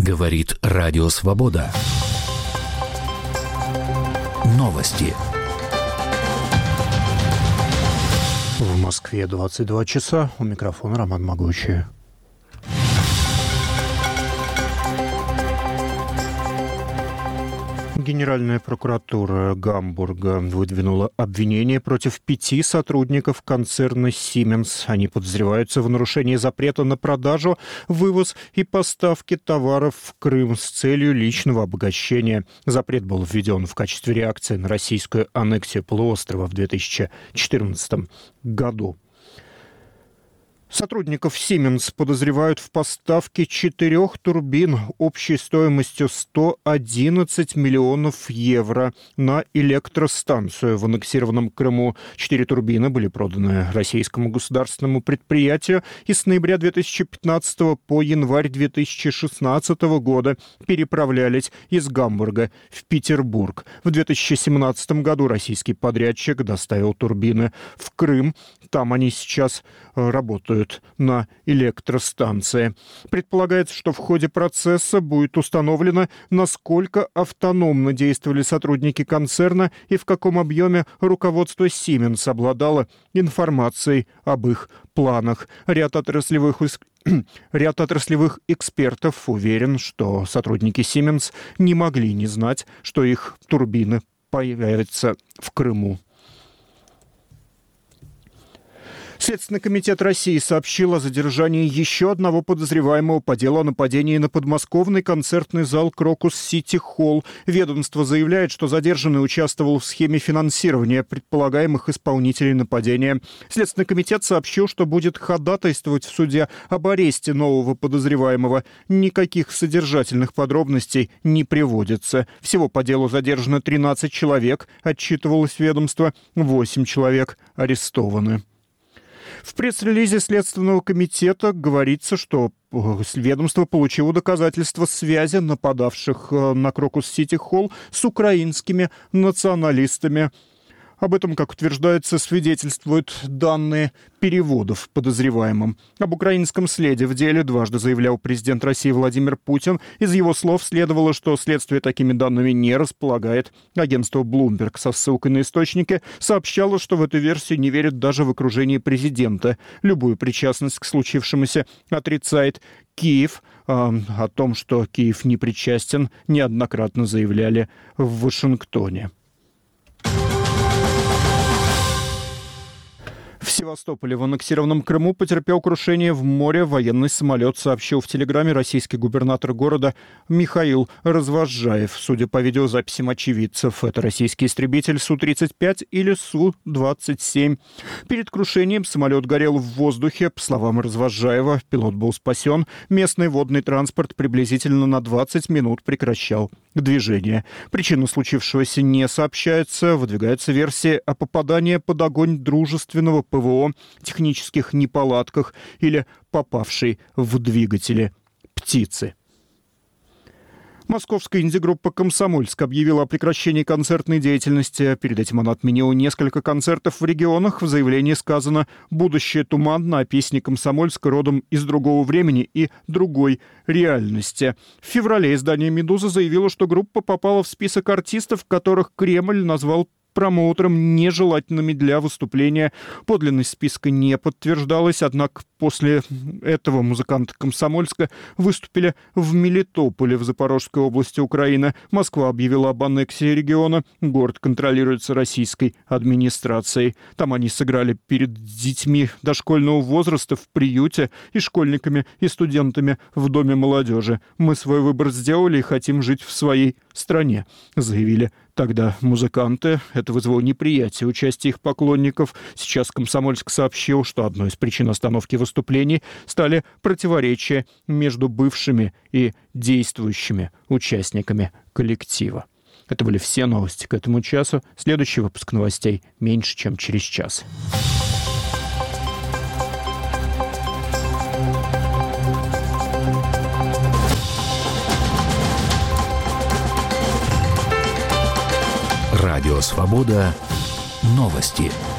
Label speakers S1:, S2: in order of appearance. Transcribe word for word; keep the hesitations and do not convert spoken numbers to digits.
S1: Говорит Радио Свобода. Новости.
S2: В Москве двадцать два часа. У микрофона Роман Могучий. Генеральная прокуратура Гамбурга выдвинула обвинение против пяти сотрудников концерна «Сименс». Они подозреваются в нарушении запрета на продажу, вывоз и поставки товаров в Крым с целью личного обогащения. Запрет был введен в качестве реакции на российскую аннексию полуострова в две тысячи четырнадцатом году. Сотрудников «Сименс» подозревают в поставке четырех турбин общей стоимостью сто одиннадцать миллионов евро на электростанцию в аннексированном Крыму. Четыре турбины были проданы российскому государственному предприятию и с ноября две тысячи пятнадцатого по январь две тысячи шестнадцатого года переправлялись из Гамбурга в Петербург. В две тысячи семнадцатом году российский подрядчик доставил турбины в Крым. Там они сейчас работают на электростанции. Предполагается, что в ходе процесса будет установлено, насколько автономно действовали сотрудники концерна и в каком объеме руководство «Сименс» обладало информацией об их планах. Ряд отраслевых Ряд отраслевых экспертов уверен, что сотрудники «Сименс» не могли не знать, что их турбины появятся в Крыму. Следственный комитет России сообщил о задержании еще одного подозреваемого по делу о нападении на подмосковный концертный зал «Крокус Сити Холл». Ведомство заявляет, что задержанный участвовал в схеме финансирования предполагаемых исполнителей нападения. Следственный комитет сообщил, что будет ходатайствовать в суде об аресте нового подозреваемого. Никаких содержательных подробностей не приводится. Всего по делу задержано тринадцать человек, отчитывалось ведомство, восемь человек арестованы. В пресс-релизе Следственного комитета говорится, что ведомство получило доказательства связи нападавших на Крокус Сити Холл с украинскими националистами. Об этом, как утверждается, свидетельствуют данные переводов подозреваемым. Об украинском следе в деле дважды заявлял президент России Владимир Путин. Из его слов следовало, что следствие такими данными не располагает. Агентство Bloomberg со ссылкой на источники сообщало, что в эту версию не верят даже в окружении президента. Любую причастность к случившемуся отрицает. Киев. Э, о том, что Киев не причастен, неоднократно заявляли в Вашингтоне. В Севастополе в аннексированном Крыму потерпел крушение в море военный самолет, сообщил в Телеграме российский губернатор города Михаил Развозжаев. Судя по видеозаписям очевидцев, это российский истребитель Су тридцать пять или Су двадцать семь. Перед крушением самолет горел в воздухе. По словам Развозжаева, пилот был спасен. Местный водный транспорт приблизительно на двадцать минут прекращал движение. Причина случившегося не сообщается. Выдвигается версия о попадании под огонь дружественного ПВО, технических неполадках или попавшей в двигатели птицы. Московская инди-группа «Комсомольск» объявила о прекращении концертной деятельности. Перед этим она отменила несколько концертов в регионах. В заявлении сказано «Будущее туманно, а песни Комсомольска родом из другого времени и другой реальности». В феврале издание «Медуза» заявило, что группа попала в список артистов, которых Кремль назвал промоутерам нежелательными для выступления. Подлинность списка не подтверждалась, однако после этого музыканты Комсомольска выступили в Мелитополе в Запорожской области Украины. Москва объявила об аннексии региона. Город контролируется российской администрацией. Там они сыграли перед детьми дошкольного возраста в приюте и школьниками и студентами в Доме молодежи. «Мы свой выбор сделали и хотим жить в своей стране», заявили тогда музыканты. Это вызвало неприятие участия их поклонников. Сейчас Комсомольск сообщил, что одной из причин остановки выступлений стали противоречия между бывшими и действующими участниками коллектива. Это были все новости к этому часу. Следующий выпуск новостей меньше, чем через час.
S1: Радио Свобода. Новости.